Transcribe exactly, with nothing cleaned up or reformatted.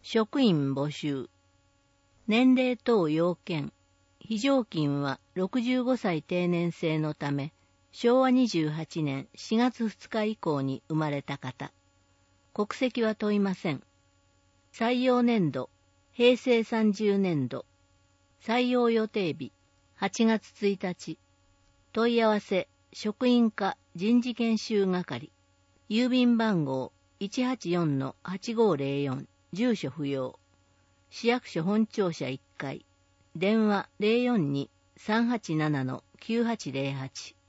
職員募集。年齢等要件。非常勤はろくじゅうごさい定年制のため、しょうわにじゅうはちねんしがつふつか以降に生まれた方。国籍は問いません。採用年度、へいせいさんじゅうねんど。採用予定日、はちがつついたち。問い合わせ、職員課人事研修係。郵便番号 いちはちよんのはちごーぜろよん、住所不要。市役所本庁舎いっかい。電話 ゼロよんに さんはちななのきゅうはちゼロはち。